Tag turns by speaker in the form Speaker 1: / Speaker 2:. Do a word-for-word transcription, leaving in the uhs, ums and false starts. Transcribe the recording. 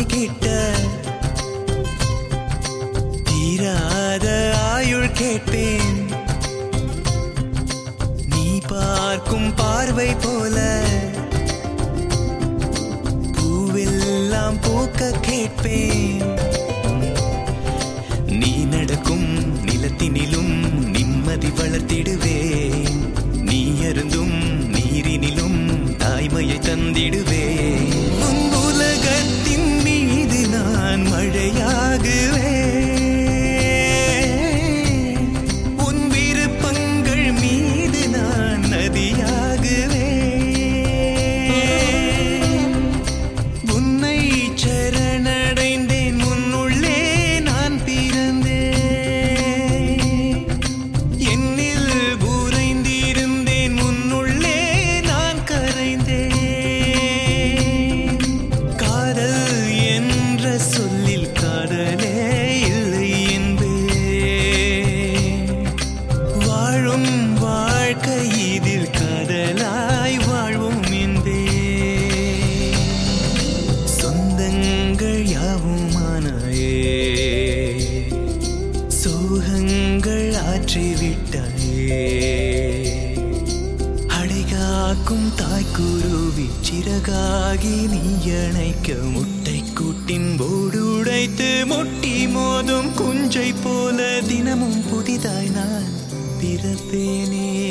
Speaker 1: உன்னை கிட்ட தீராத ஆயுள் கேட்பேன். நீ பார்க்கும் பார்வை போல பூவெல்லாம் பூக்க கேட்பேன். நீ நடக்கும் நிலத்தினிலும் நிம்மதி வளர்த்திடுவேன். நீ அருந்தும் நீரினிலும் தாய்மையை தந்திடுவேன். உன் உலகத்தின் மீது நான் மழையாகுவேன். உன் விருப்பங்கள் மீது நான் நதியாகுவேன். உன்னை சரணடைந்தேன், உன்னுள்ளே நான் பிறந்தேன். என்னில் உறைந்திருந்தேன், உன்னுள்ளே நான் கரைந்தேன். காதல் என்ற சொல்லில் காதலே இல்லை என்பேன். வாழும் வாழ்க்கை இதில் காதலாய் வாழ்வோம் என்பேன். சொந்தங்கள் யாவுமானாயே, சோகங்கள் ஆற்றிவிட்டாயே. அடைகாக்கும் தாய்க்குருவி சிறகாகி நீ அணைக்க, முட்டை கூட்டின் போடு உடைத்து முட்டி மோதும் குஞ்சை போல தினமும் புதிதாய் நான் பிறப்பேனே.